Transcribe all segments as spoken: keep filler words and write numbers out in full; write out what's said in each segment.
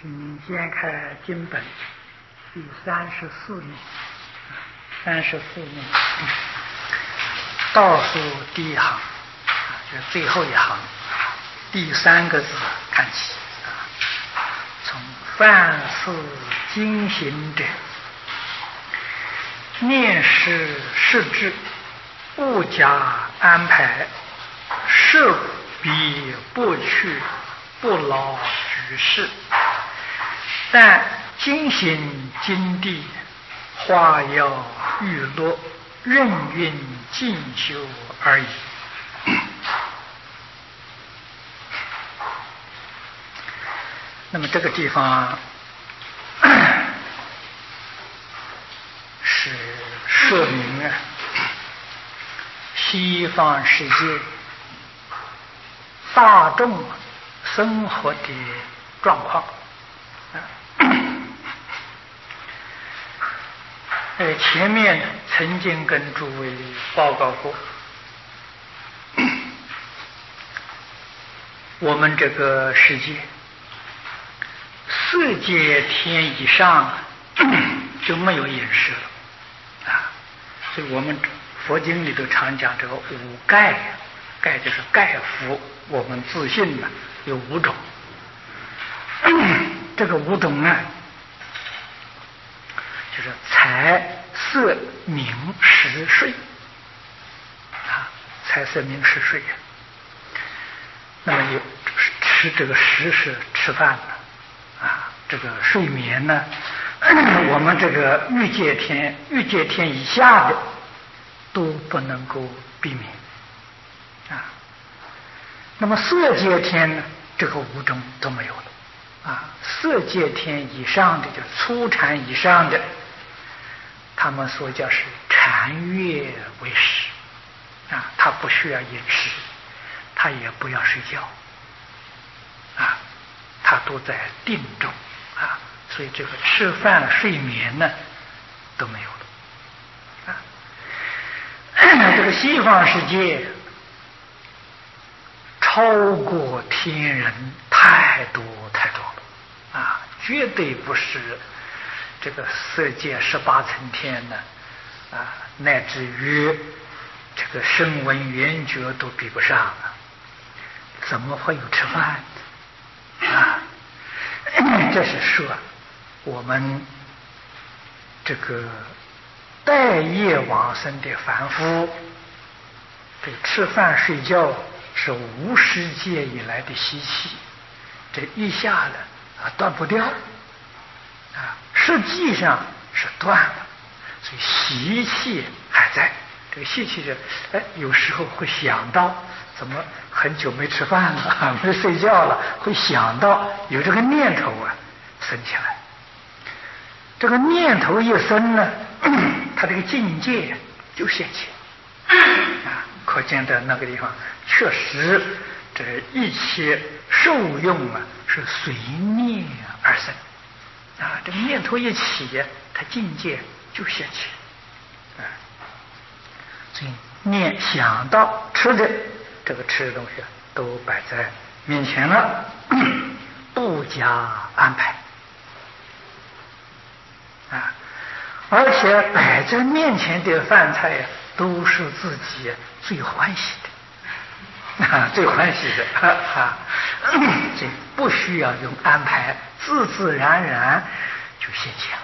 请掀开经本第三十四页，三十四页倒数第一行，就是最后一行第三个字看起。从凡事精行者，念事事之，勿加安排，事必不去，不劳举事。但精行精地，化要欲落，任运进修而已。那么这个地方是说明啊，西方世界大众生活的状况。呃，前面曾经跟诸位报告过，我们这个世界四界天以上就没有饮食了啊，所以我们佛经里头常讲这个五盖，盖就是盖服我们自信的有五种，这个五种呢，就是财色名食睡啊，财色名食睡。那么有吃这个食是吃饭的啊，这个睡眠呢，我们这个欲界天、欲界天以下的都不能够避免啊。那么色界天呢，这个五种都没有了啊。色界天以上的，就初禅以上的，他们说叫是禅悦为食啊，他不需要饮食，他也不要睡觉啊，他都在定中啊，所以这个吃饭睡眠呢都没有了啊。这个西方世界超过天人太多太多了啊，绝对不是这个色界十八层天呢啊，乃至于这个声闻缘觉都比不上啊，怎么会有吃饭啊？这是说我们这个待业往生的凡夫，这个吃饭睡觉是无始界以来的习气，这一下子啊断不掉啊，实际上是断了，所以习气还在。这个习气是，哎，有时候会想到怎么很久没吃饭了，没睡觉了，会想到有这个念头啊生起来。这个念头一生呢，他这个境界就现起啊，可见的那个地方确实这一切受用啊是随念而生啊，这个念头一起，它境界就现起啊。所以念想到吃的，这个吃的东西都摆在面前了，不加安排啊，而且摆在面前的饭菜呀，都是自己最欢喜的啊，最欢喜的啊，这不需要用安排，自自然然就现前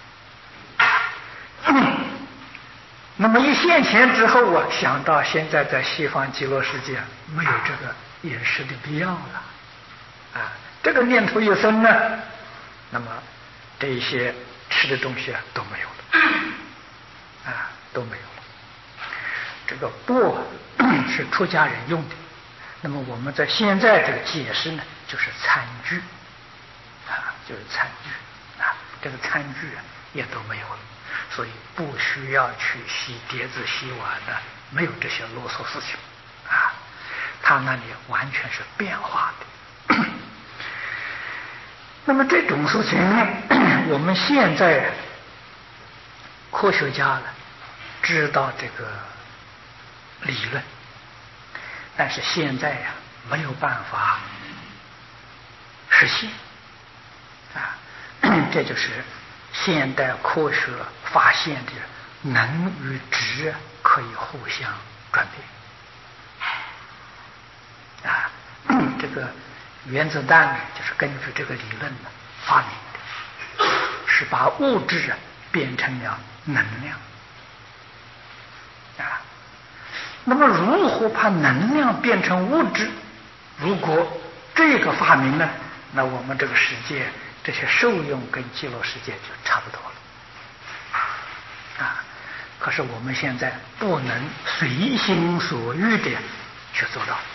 了。那么一现前之后啊，想到现在在西方极乐世界没有这个饮食的必要了啊，这个念头一生呢，那么这一些吃的东西啊都没有了啊，都没有了。这个钵是出家人用的，那么我们在现在这个解释呢，就是餐具啊，就是餐具啊，这个餐具啊也都没有了。所以不需要去洗碟子洗碗的，没有这些啰嗦事情啊，他那里完全是变化的。那么这种事情我们现在科学家呢知道这个理论，但是现在呀、啊、没有办法实现啊， 这就是现代科学发现的能与质可以互相转变啊。这个原子弹就是根据这个理论呢发明的，是把物质啊变成了能量啊。那么如何把能量变成物质？如果这个发明呢，那我们这个世界这些受用跟极乐世界就差不多了啊。可是我们现在不能随心所欲的去做到。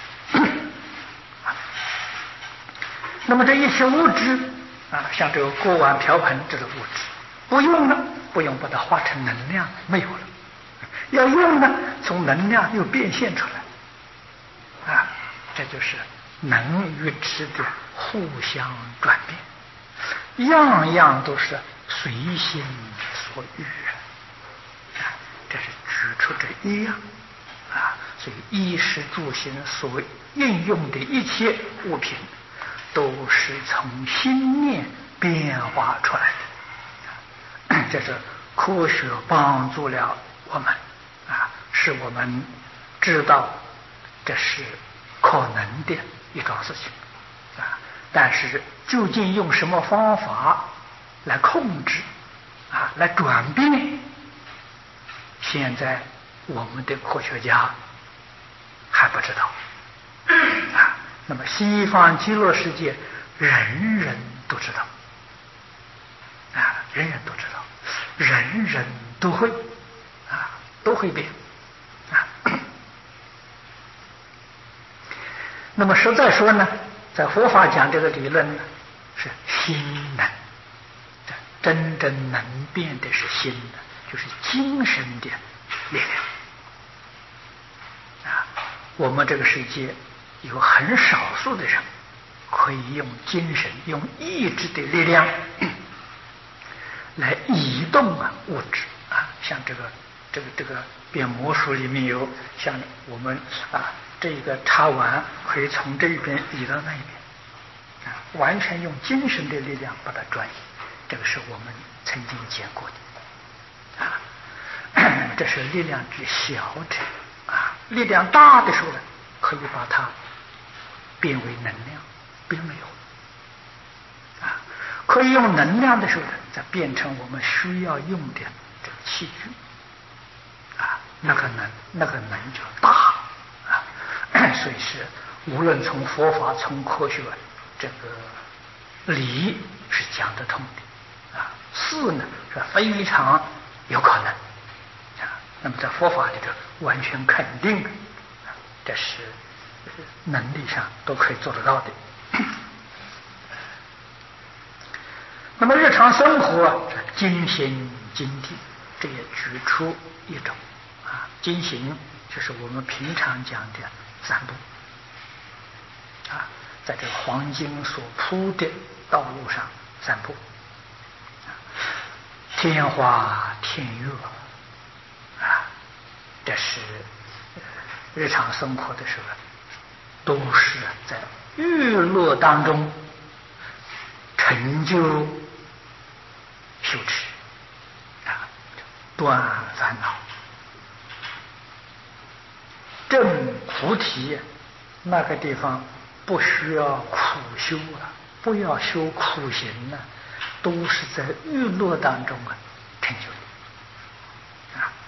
那么这一切物质啊，像这个锅碗瓢盆这个物质，不用了，不用把它化成能量，没有了；要用呢，从能量又变现出来啊，这就是能与质的互相转变，样样都是随心所欲啊。这是举出这一样啊，所以衣食住行所应用的一切物品，都是从心念变化出来的。这是科学帮助了我们啊，使我们知道这是可能的一桩事情啊。但是究竟用什么方法来控制啊，来转变，现在我们的科学家还不知道啊。那么西方极乐世界人人都知道啊，人人都知道，人人都会啊，都会变啊。那么实在说呢，在佛法讲这个理论呢，是心能，真正能变的是心的，就是精神的力量啊。我们这个世界有很少数的人可以用精神、用意志的力量来移动啊物质啊，像这个这个这个变魔术里面有，像我们啊这个茶碗可以从这一边移到那一边啊，完全用精神的力量把它转移，这个是我们曾经见过的啊。这是力量之小者啊，力量大的时候呢，可以把它变为能量，并没有啊，可以用能量的时候呢，再变成我们需要用的这个器具啊，那个能那个能就大啊。所以是无论从佛法、从科学这个理是讲得通的啊，事呢是非常有可能啊。那么在佛法里头完全肯定的，这是能力上都可以做得到的。那么日常生活精行精地，这也举出一种啊，精行就是我们平常讲的散步啊，在这个黄金所铺的道路上散步，天花天月啊，这是日常生活的时候都是在娱乐当中成就修持啊，断烦恼证菩提，那个地方不需要苦修啊，不要修苦行啊，都是在娱乐当中啊成就的啊。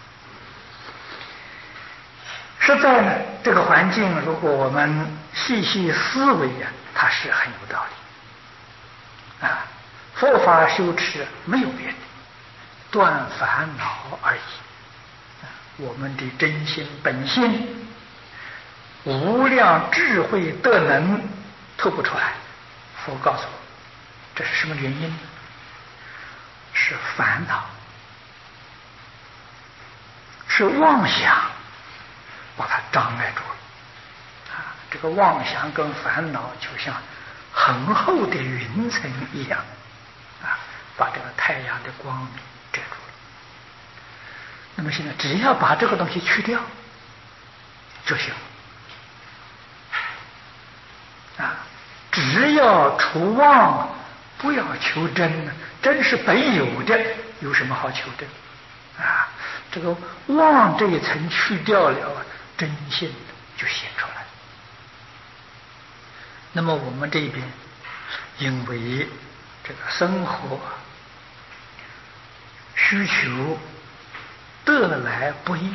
实在呢，这个环境如果我们细细思维呀、啊，它是很有道理啊。佛法修持没有别的，断烦恼而已。我们的真心本性、无量智慧德能透不出来。佛告诉我，这是什么原因呢？是烦恼，是妄想把它障碍住了啊！这个妄想跟烦恼就像很厚的云层一样啊，把这个太阳的光明遮住了。那么现在只要把这个东西去掉就行啊！只要除妄不要求真呢，真是本有的，有什么好求的？啊，这个妄这一层去掉了，真性就显出来。那么我们这边，因为这个生活需求得来不易，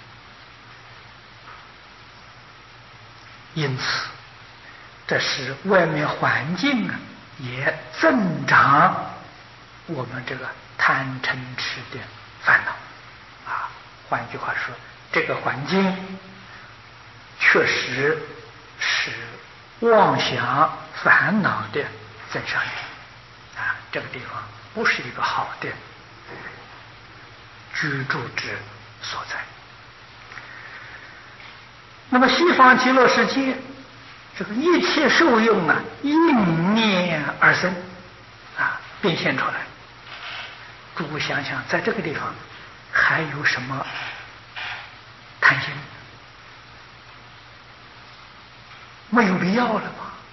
因此这使外面环境啊也增长我们这个贪嗔痴的烦恼啊。换句话说，这个环境确实是妄想烦恼的增上缘啊，这个地方不是一个好的居住之所在。那么西方极乐世界，这个一切受用啊，应念而生啊，变现出来。诸位想想，在这个地方还有什么贪心？没有必要了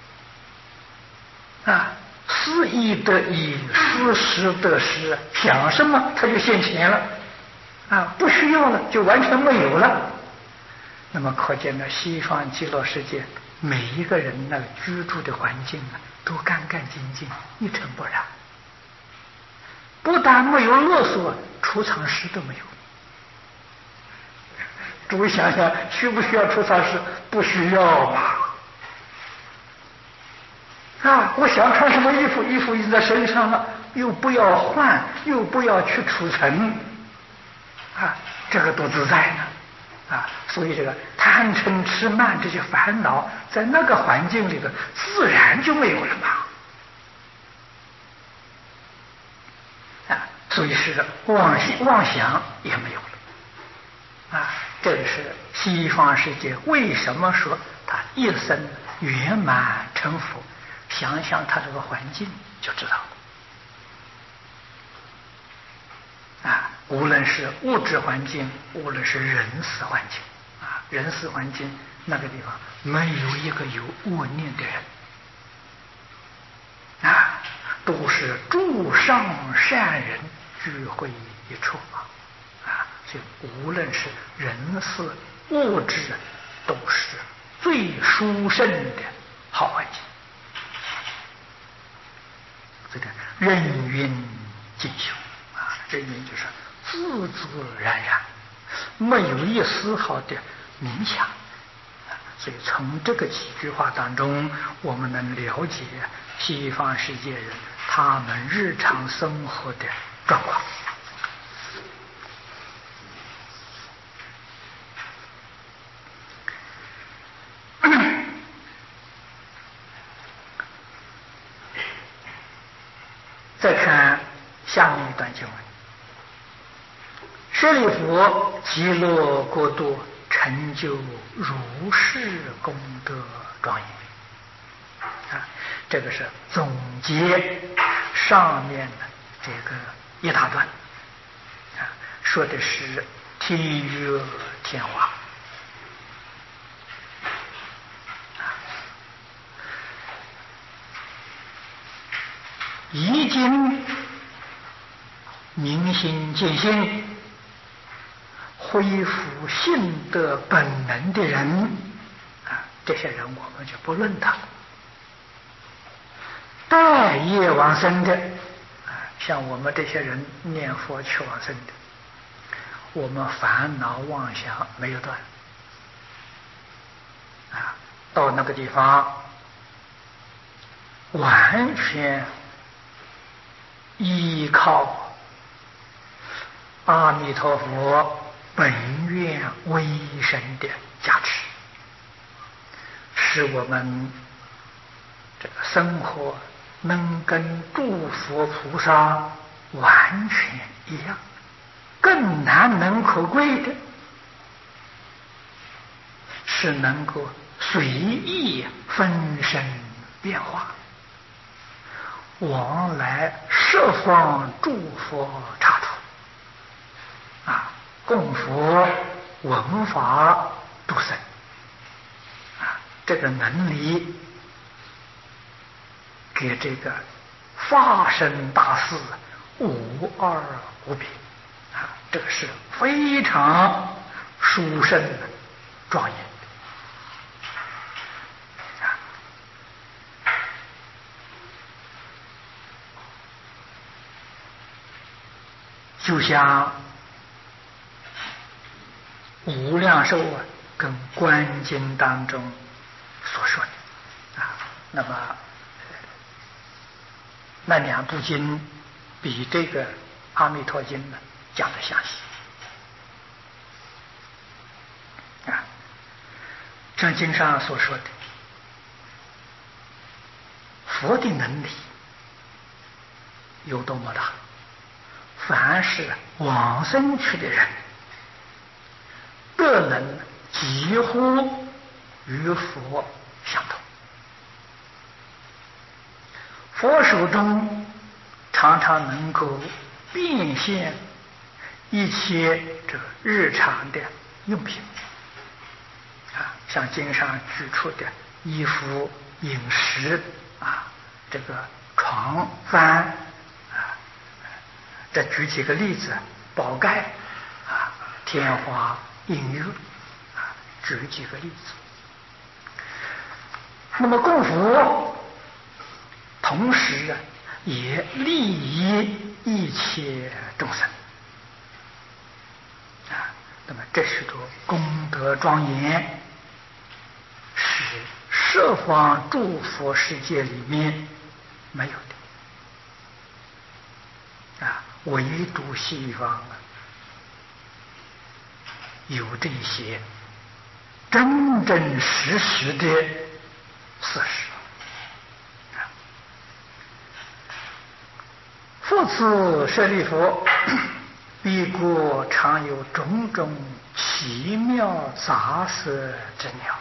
吧？啊，思意得意，思时得时，想什么它就现前了，啊，不需要了就完全没有了。那么可见呢，西方极乐世界每一个人那个居住的环境啊，都干干净净，一尘不染。不但没有勒索，储藏室都没有。诸位想想，需不需要储藏室？不需要嘛。啊，我想穿什么衣服，衣服已经在身上了，又不要换，又不要去储存，啊，这个多自在呢！啊，所以这个贪嗔痴慢这些烦恼，在那个环境里头，自然就没有了嘛。啊，所以是妄妄想也没有了。啊，这个是西方世界为什么说他一生圆满成佛？想想他这个环境就知道了。啊，无论是物质环境，无论是人事环境，啊，人事环境那个地方没有一个有恶念的人，啊，都是诸上善人聚会一处啊，啊，所以无论是人事物质，都是最殊胜的好环境。这个任运进修啊，任运就是自自然然，没有一丝毫的冥想。所以从这个几句话当中，我们能了解西方世界人他们日常生活的状况。再看下面一段经文：舍利弗，极乐国度成就如是功德庄严。啊，这个是总结上面的这个一大段，啊，说的是天乐天华。已经明心见性，恢复性德本能的人啊，这些人我们就不论他。待业往生的啊，像我们这些人念佛去往生的，我们烦恼妄想没有断啊，到那个地方完全依靠阿弥陀佛本愿威神的加持，使我们这个生活能跟诸佛菩萨完全一样。更难能可贵的是能够随意分身变化，往来十方诸佛刹土啊，供佛闻法度生啊，这个能力给这个发生大事，无二无别啊！这个是非常殊胜庄严的啊！就像无量寿啊，跟观经当中所说的啊，那么那两部经比这个《阿弥陀经》呢讲得详细啊。这经上所说的佛的能力有多么大，凡是往生去的人，各能几乎与佛相同。佛手中常常能够变现一切这个日常的用品啊，像经上举出的衣服、饮食啊，这个床幡啊，再举几个例子，宝盖啊、天花、映月啊，举几个例子。那么供佛同时啊，也利益一切众生啊。那么这许多功德庄严，是十方诸佛世界里面没有的啊，唯独西方啊有这些真真实实的事实。复次舍利弗，彼国常有种种奇妙杂色之鸟，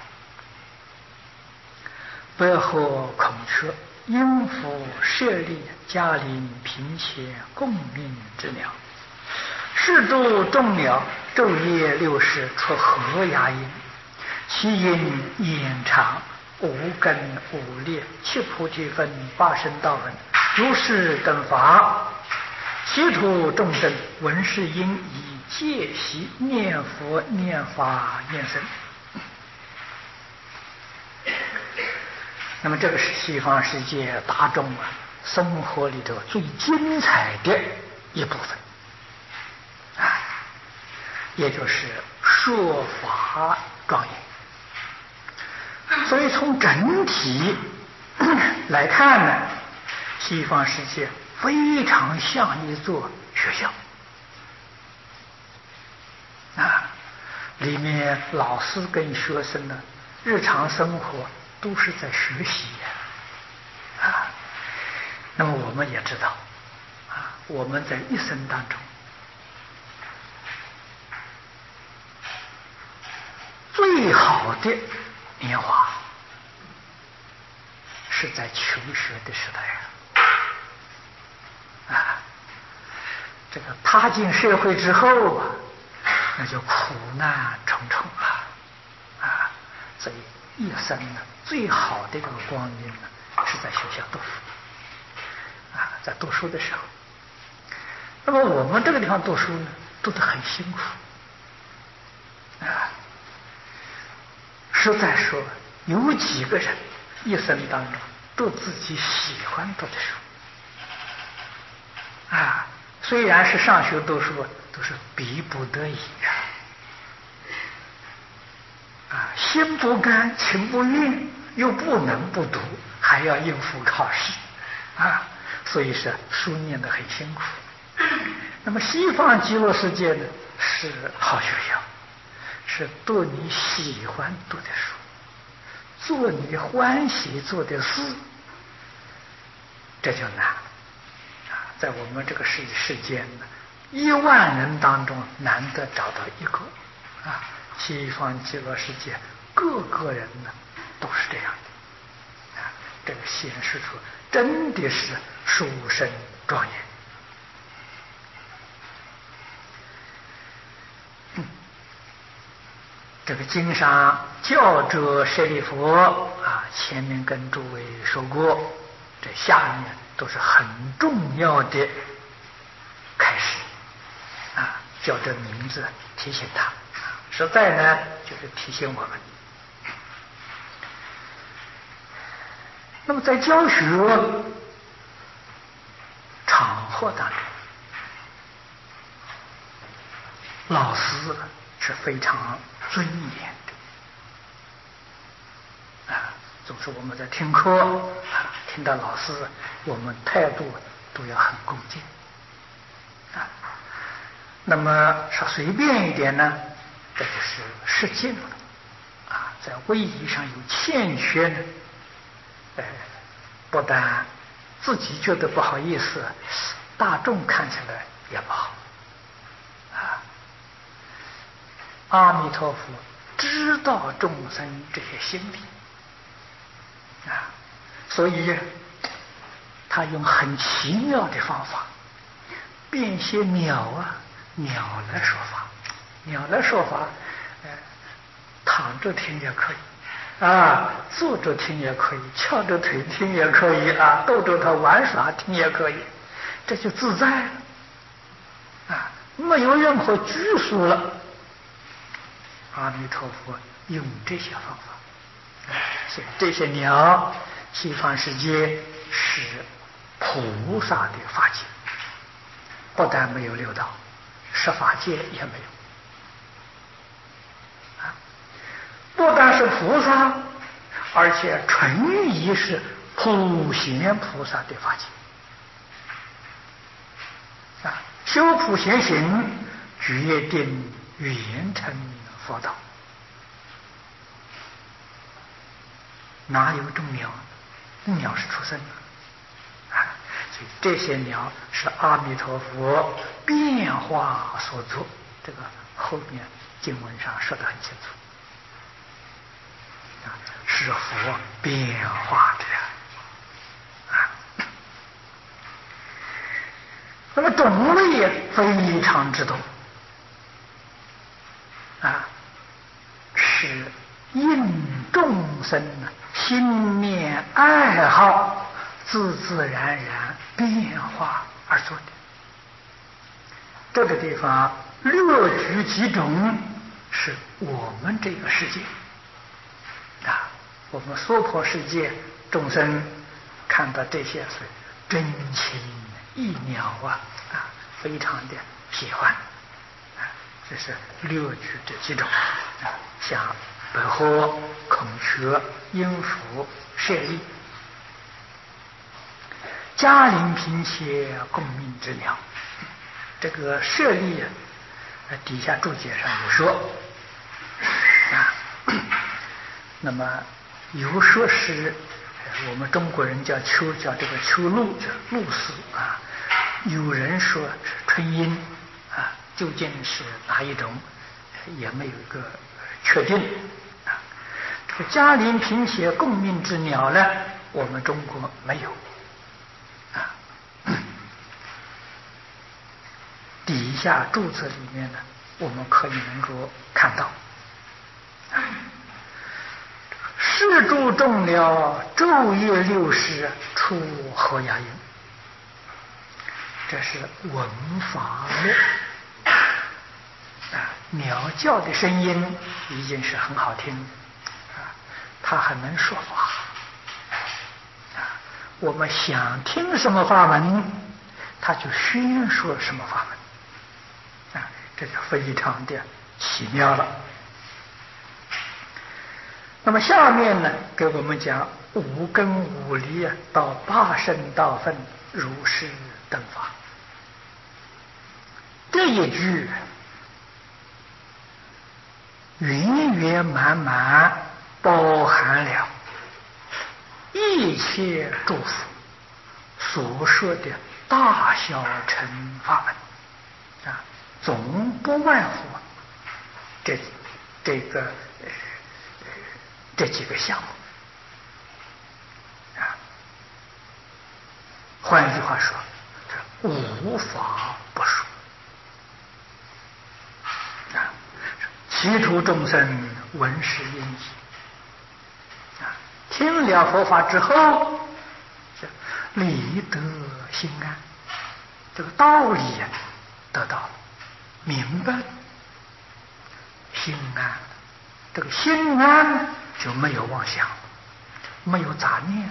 百合孔雀、音符、舍利、嘉陵、频伽、共鸣之鸟，是诸众鸟昼夜六时出和雅音，其音延长，无根无裂，七菩提分，八圣道分，如是等法，其土众生闻是音，以戒习念佛、念法、念僧。那么这个是西方世界大众啊生活里头最精彩的一部分啊，也就是说法庄严。所以从整体来看呢，西方世界非常像一座学校啊，里面老师跟学生呢日常生活都是在学习呀啊。那么我们也知道啊，我们在一生当中最好的年华是在求学的时代啊，啊，这个踏进社会之后啊，那就苦难重重了啊，所以一生呢最好的这个光阴呢是在学校读书啊，在读书的时候。那么我们这个地方读书呢，读得很辛苦啊。实在说，有几个人一生当中读自己喜欢读的书啊？虽然是上学读书，都是逼不得已呀，啊，心不甘情不愿，又不能不读，还要应付考试啊，所以是书念得很辛苦。那么西方极乐世界呢，是好学校，是读你喜欢读的书，做你欢喜做的事，这就难啊！在我们这个世世间呢，一万人当中难得找到一个啊！西方极乐世界各个人呢都是这样的啊！这个显示出真的是殊胜庄严。这个经上教者舍利弗啊，前面跟诸位说过，这下面都是很重要的开始啊，叫这名字提醒他，实在呢就是提醒我们。那么在教学场合当中，老师是非常尊严的啊，总是我们在听课啊，听到老师，我们态度都要很恭敬啊。那么说随便一点呢，这就是失敬了啊，在位仪上有欠缺呢，呃，不但自己觉得不好意思，大众看起来也不好啊。阿弥陀佛知道众生这些心理啊，所以他用很奇妙的方法变些鸟啊鸟来说法，鸟来说法，呃，躺着听也可以啊，坐着听也可以，翘着腿听也可以啊，逗着他玩耍听也可以，这就自在了啊，没有任何拘束了。阿弥陀佛用这些方法，所以这些鸟，西方世界是菩萨的法界，不但没有六道，十法界也没有啊，不但是菩萨，而且纯宜是普贤菩萨的法界啊，修普贤行，决定圆成佛道。哪有种鸟？鸟是畜生啊，所以这些鸟是阿弥陀佛变化所作，这个后面经文上说得很清楚啊，是佛变化的啊。那么种类也非常之多啊，是应众生心念爱好自自然然变化而做的。这个地方略举几种，是我们这个世界啊，我们娑婆世界众生看到这些是真情意鸟啊啊，非常的喜欢啊，这是略举这几种啊，像白鹤、孔雀、鹰蝠、舍利、嘉陵频伽共鸣之鸟。这个舍利啊，底下注解上有说啊，那么有说是我们中国人叫秋，叫这个秋露，叫露丝啊。有人说是春莺啊，究竟是哪一种，也没有一个确定啊。这个嘉陵频伽共鸣之鸟呢，我们中国没有啊。底下注册里面呢，我们可以能够看到，是诸众鸟昼夜六时出和雅音，这是闻法乐啊，鸟叫的声音已经是很好听啊，它还能说法啊，我们想听什么法门，它就宣说什么法门。啊，这就非常的奇妙了。那么下面呢，给我们讲五根五力啊，到八圣道分如是等法。这一句圆圆满满包含了一切诸佛所说的大小乘法门啊。总不外乎这这个呃这几个项目啊。换一句话说，无法不说啊。其诸众生闻是因机啊，听了佛法之后， 理得心安，这个道理呀得到了，明白了，心安，这个心安就没有妄想，没有杂念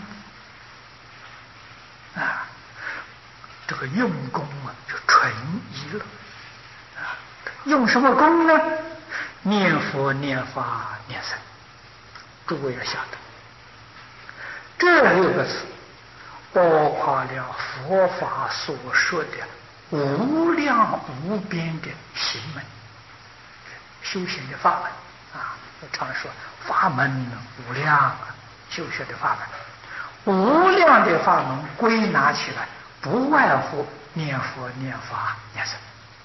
啊，这个用功啊就纯一了啊。用什么功呢？念佛、念法、念僧。诸位要晓得，这六个字包括了佛法所说的无量无边的行门，修行的法门啊。我常说法门无量，修学的法门无量的法门，归纳起来不外乎念佛、念法、念僧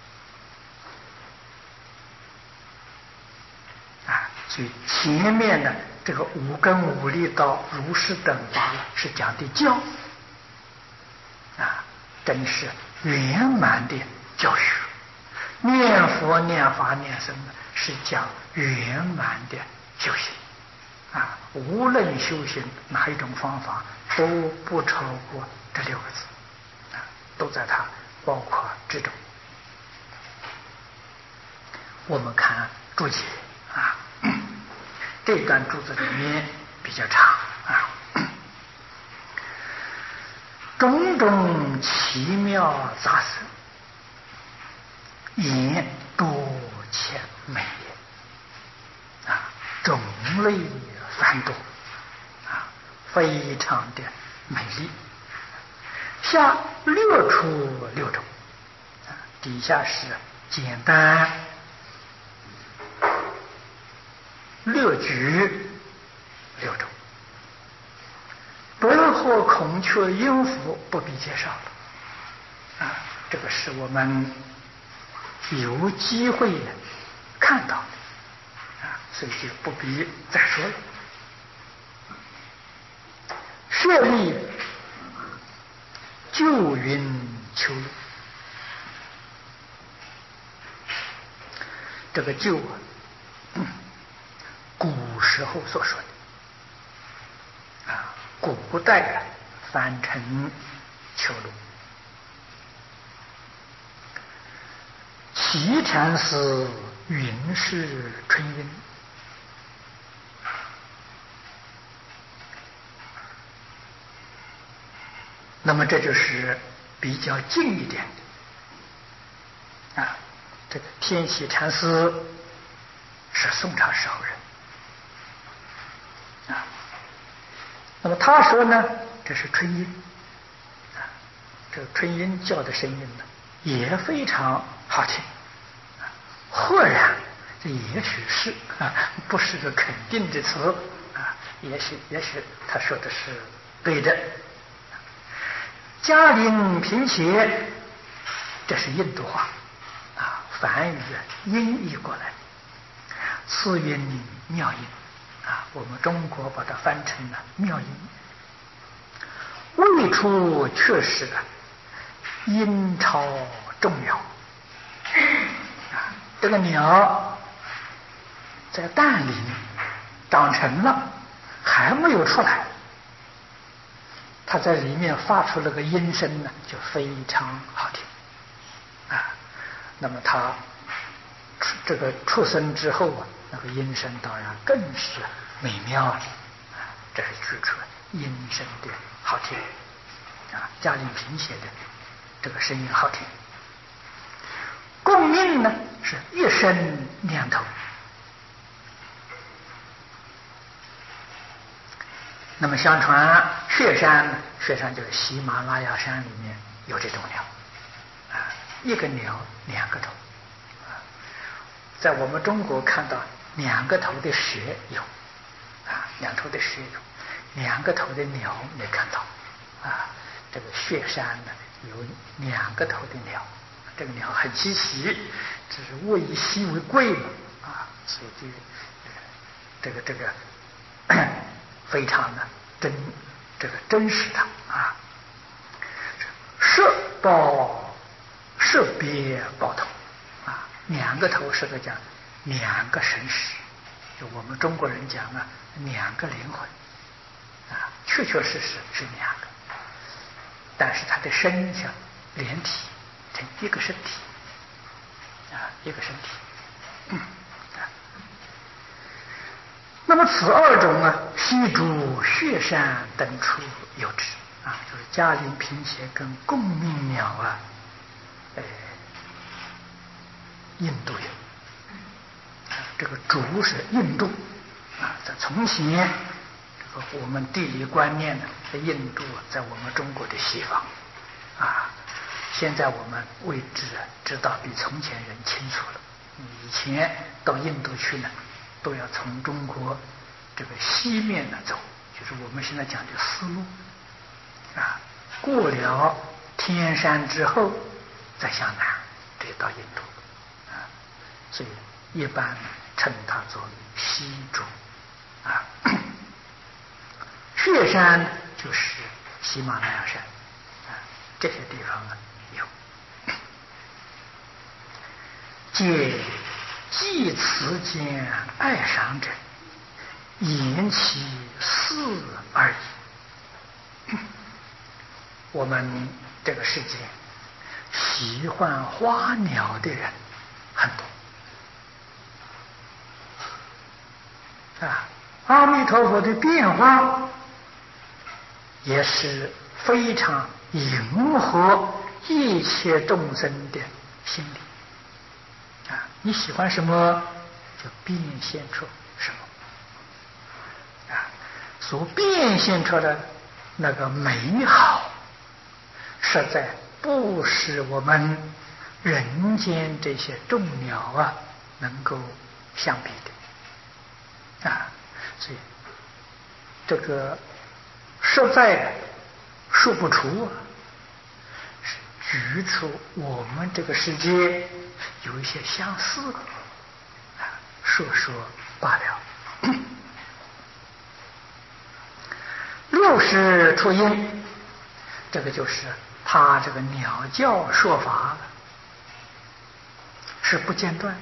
啊。所以前面呢，这个五根五力道如是等法是讲的教啊，真是圆满的教学。念佛、念法、念僧是讲圆满的修行啊，无论修行哪一种方法，都不超过这六个字啊，都在它包括之中。我们看注解啊，这段注子里面比较长啊，种种奇妙杂色，言多且美也啊，种类繁多啊，非常的美丽。下略出六种啊，底下是简单略举六种。德后孔雀音符不必介绍了啊，这个是我们有机会看到的啊，所以就不必再说了。舍利救云求路，这个救啊，嗯，古时候所说的啊，古代啊翻成求路。齐禅师云是春音，那么这就是比较近一点的啊。这个天喜禅师是宋朝时候人啊，那么他说呢，这是春音啊，这个春音叫的声音呢也非常好听。豁然，这也许是啊，不是个肯定的词啊，也许也许他说的是对的。嘉陵平且，这是印度话啊，梵语音译过来，次韵妙音啊，我们中国把它翻成了妙音。未出确实啊，音超众鸟啊，这个鸟在蛋里长成了，还没有出来，它在里面发出了个音声呢，就非常好听啊。那么它这个出生之后啊，那个音声当然更是美妙了啊。这是举出音声的好听啊，嘉陵平写的这个声音好听。共应呢是一生念头。那么相传雪山，雪山就是喜马拉雅山里面有这种鸟啊，一个鸟两个头啊，在我们中国看到两个头的蛇有啊，两头的蛇有，两个头的鸟没看到啊。这个雪山呢有两个头的鸟，这个鸟很稀奇，只是物以稀为贵嘛啊，所以就这个这个非常的真，这个真实的啊。射报射别报头啊，两个头是个讲两个神识，就我们中国人讲啊，两个灵魂啊，确确实实是两个。 但是它的身相连体成一个身体啊，一个身体。嗯啊、那么此二种啊，悉诸雪山等处有之啊，就是嘉陵平邪跟共命鸟啊，呃，印度有。这个主是印度啊，在从前这个我们地理观念呢，在印度在我们中国的西方啊，现在我们位置知道比从前人清楚了。以前到印度去呢，都要从中国这个西面呢走，就是我们现在讲的丝路啊，过了天山之后再向南，这就到印度啊，所以一般称它作西主啊。雪山就是喜马拉雅山啊，这些地方呢有。借济慈间爱赏者，言其事而已。我们这个世界喜欢花鸟的人很多啊，阿弥陀佛的变化也是非常迎合一切众生的心理。啊，你喜欢什么，就变现出什么。啊，所变现出的那个美好，实在不是我们人间这些众鸟啊能够相比的。啊，所以这个实在说不出啊，是举出我们这个世界有一些相似啊，说说罢了。六十出音，这个就是他这个鸟叫说法是不间断的，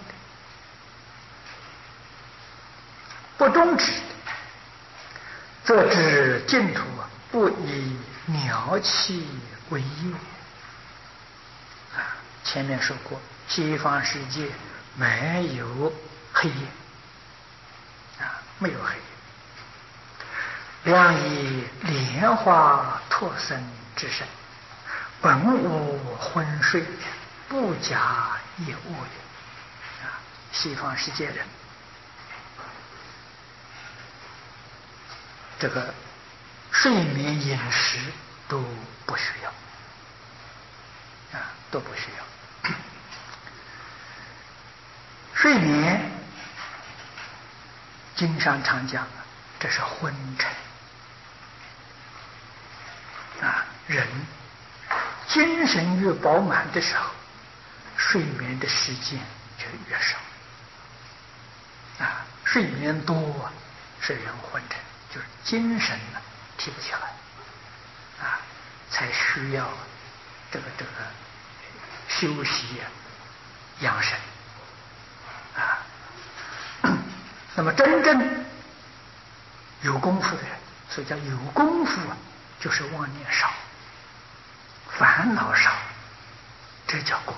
不终止的，则知净土不以鸟气为业啊。前面说过，西方世界没有黑夜啊，没有黑夜。良以莲花托生之身，本无昏睡，不假也恶也啊。西方世界人这个睡眠饮食都不需要啊，都不需要。睡眠经常常讲，这是昏沉啊。人精神越饱满的时候，睡眠的时间就越少啊。睡眠多是人昏沉，就是精神呢提不起来啊，才需要这个这个休息养生啊。那么真正有功夫的人，所以叫有功夫啊，就是妄念少，烦恼少，这叫功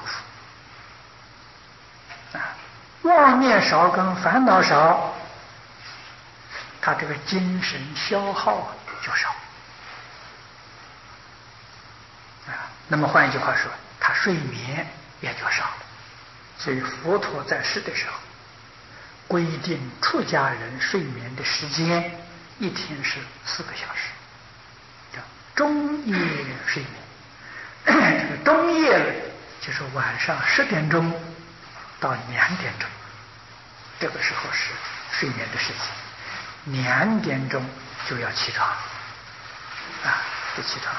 夫啊。妄念少跟烦恼少，他这个精神消耗就少啊。那么换一句话说，他睡眠也就少了。所以佛陀在世的时候规定出家人睡眠的时间一天是四个小时，叫中夜睡眠。这个中夜就是晚上十点钟到两点钟，这个时候是睡眠的时间，两点钟就要起床啊，就起床。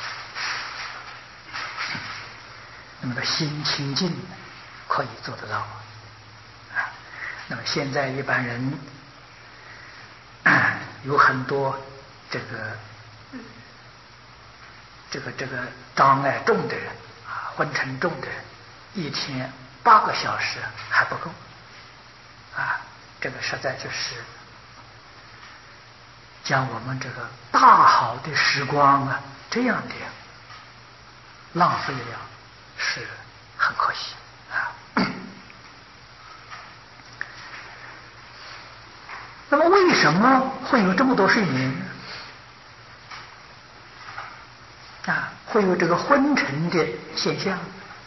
那么的心清净可以做得到啊。那么现在一般人有很多这个这个这个障碍重的人啊，昏沉重的人，一天八个小时还不够啊。这个实在就是将我们这个大好的时光啊，这样的浪费了，是很可惜啊。那么为什么会有这么多睡眠呢？啊，会有这个昏沉的现象？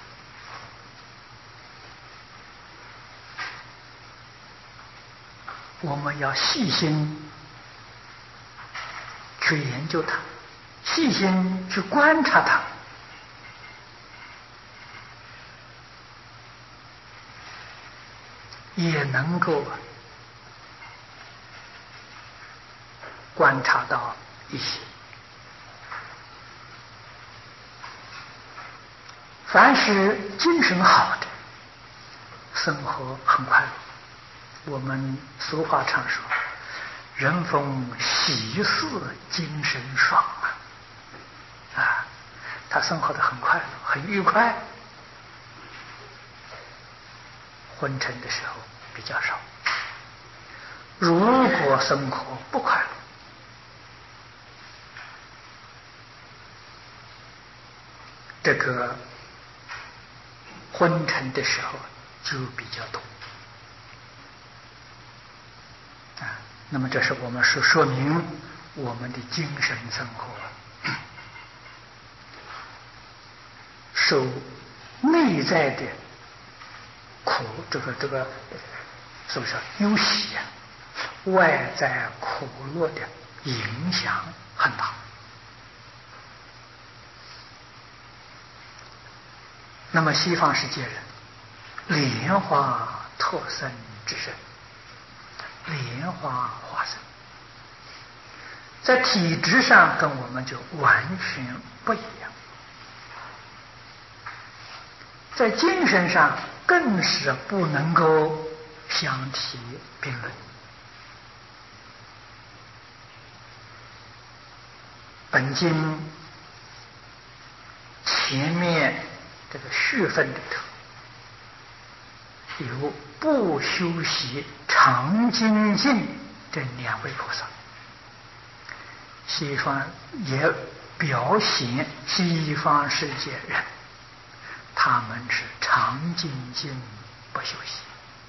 我们要细心去研究它，细心去观察它，也能够观察到一些。凡是精神好的，生活很快乐。我们俗话常说，人逢喜事精神爽啊，啊，他生活的很快乐，很愉快。昏沉的时候比较少。如果生活不快乐，这个昏沉的时候就比较多啊。那么这是我们说说明我们的精神生活受内在的苦，这个这个是不是忧喜啊？外在苦乐的影响很大。那么西方世界人莲花托生之身，莲花化身，在体质上跟我们就完全不一样，在精神上更是不能够相提并论。本经前面这个序分里头有不修习常精进这两位菩萨，西方也表现西方世界人他们是常精进不修习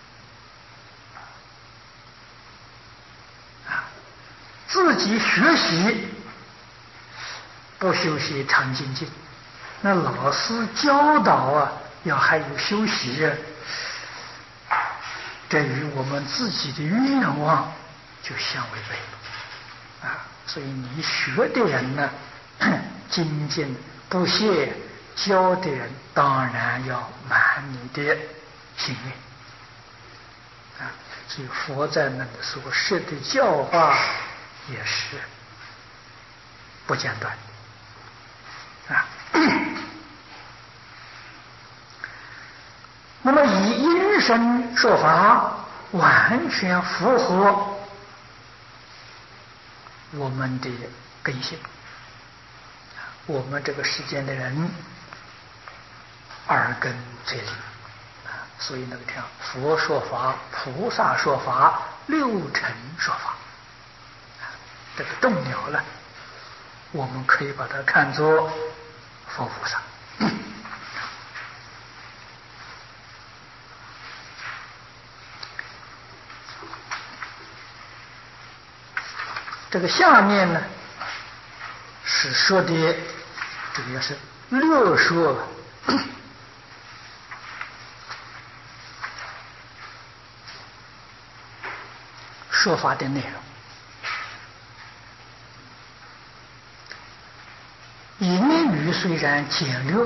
啊，自己学习不修习常精进，那老师教导啊，要还有修习啊，这与我们自己的愿望就相违背啊。所以你学的人呢，精进不懈，教的人当然要满你的心愿啊。所以佛在那里所设的教化也是不间断啊。那么以因身说法，完全符合我们的根性。我们这个世间的人耳根最灵啊，所以那个叫佛说法、菩萨说法、六尘说法，这个动摇了，我们可以把它看作佛菩萨。这个下面呢是说的，这个也是略说说法的内容。言语虽然简略，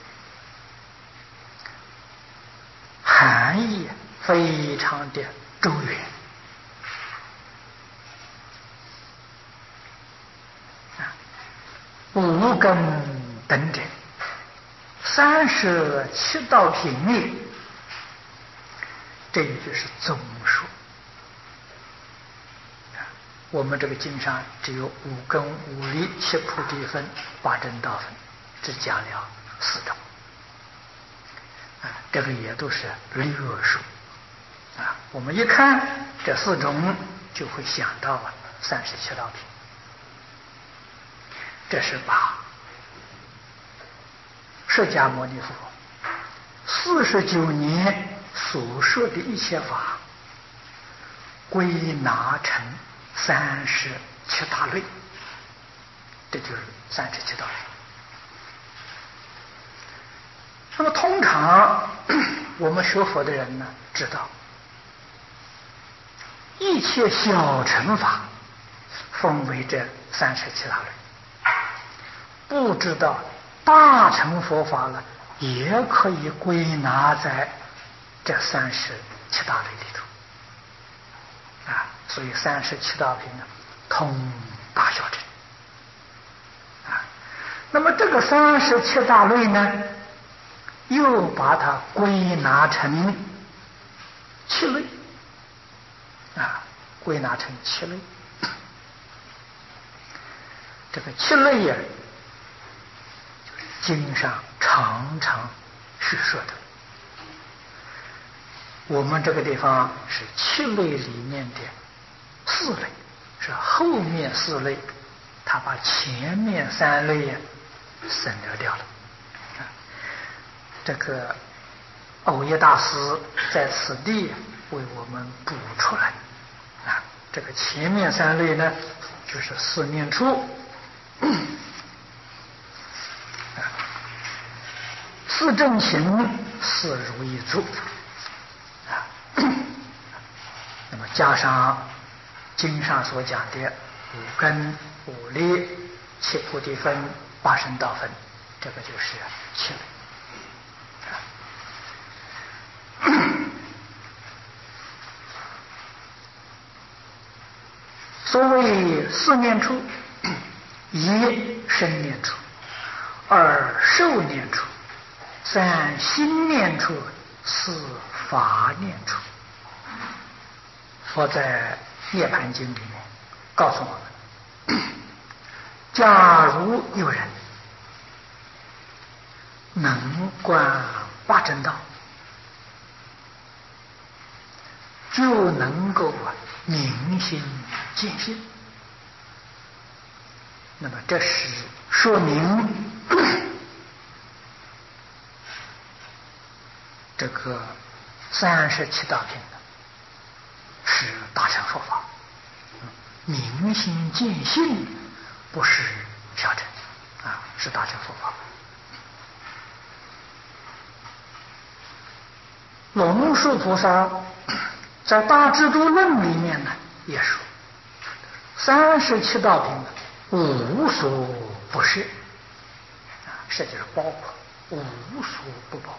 含义非常的周远。五根等等，三十七道品类，这就是总数。我们这个经上只有五根、五力、七菩提分、八正道分，只讲了四种啊，这个也都是略数啊。我们一看这四种，就会想到啊三十七道品。这是把释迦牟尼佛四十九年所说的一切法，归纳成三十七大类，这就是三十七大类。那么通常我们学佛的人呢，知道一切小乘法分为这三十七大类，不知道大乘佛法呢，也可以归纳在这三十七大类里头啊。所以三十七道品呢，通大小乘啊。那么这个三十七大类呢，又把它归纳成七类啊，归纳成七类。这个七类呀，经上常常叙说的。我们这个地方是七类里面的四类，是后面四类，他把前面三类呀省略掉了。啊，这个藕益大师在此地为我们补出来。啊，这个前面三类呢，就是四念处。四正勤，四如意足啊。那么加上经上所讲的五根、五力、七菩提分、八圣道分，这个就是七类。所谓四念处，一生念处，二受念处，三心念处，四法念处。佛在《涅盘经》里面告诉我们，假如有人能观八正道，就能够明心见性。那么这是说明这个三十七道品呢是大乘佛法，明心见性不是小乘啊，是大乘佛法。龙树菩萨在《大智度论》里面呢也说，三十七道品无所不摄啊，摄就是包括，无所不包。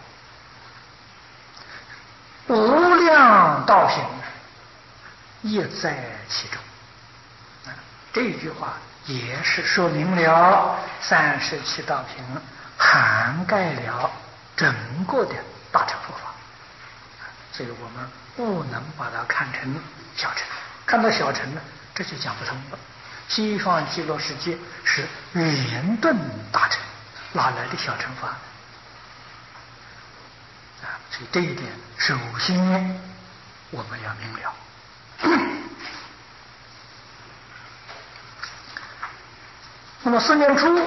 无量道品亦在其中啊，这句话也是说明了三十七道品涵盖了整个的大乘佛法，所以我们不能把它看成小乘，看到小乘呢，这就讲不通了。西方极乐世界是圆顿大乘，哪来的小乘法啊？所以这一点，首先我们要明了。那么四念处，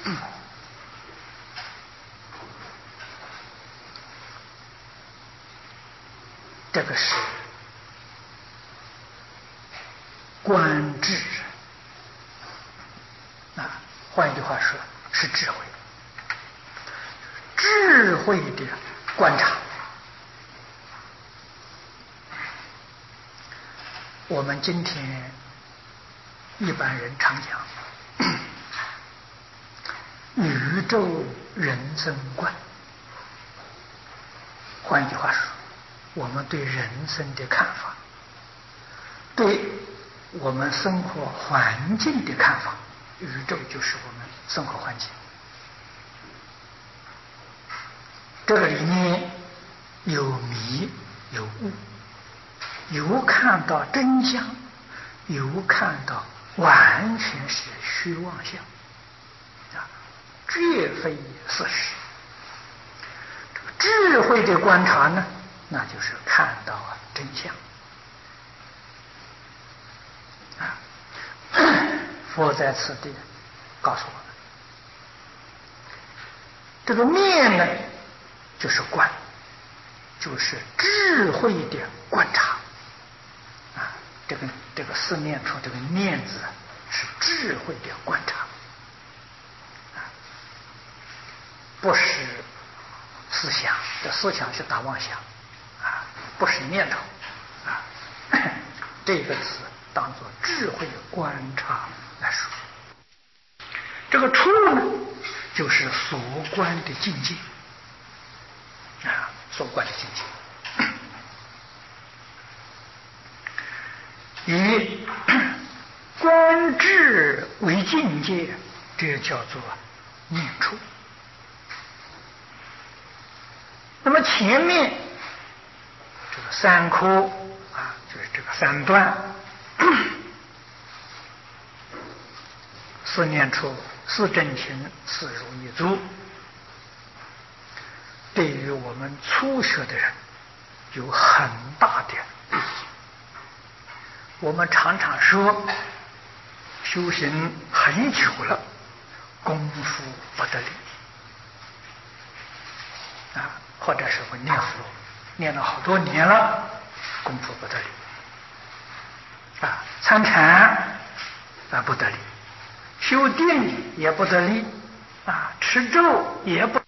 这个是观智啊，换一句话说，是智慧，智慧的观察。我们今天一般人常讲宇宙人生观，换一句话说，我们对人生的看法，对我们生活环境的看法，宇宙就是我们生活环境。这个里面有迷有悟，有看到真相，有看到完全是虚妄相啊，绝非事实。这个智慧的观察呢，那就是看到啊真相啊。佛在此地告诉我这个念呢，就是观，就是智慧的观察啊。这个这个四念处这个念字是智慧的观察啊，不是思想，这思想是大妄想啊，不是念头啊。这个词当作智慧的观察来说。这个处呢，就是所观的境界啊，所观的境界。以观智为境界，这叫做念处。那么前面这个三科啊，就是这个三段，四念处、四正勤、四如意足，对于我们初学的人有很大的意义。我们常常说，修行很久了，功夫不得力啊，或者是我念佛念了好多年了，功夫不得力啊，参禅啊不得力，修定也不得力啊，持咒也不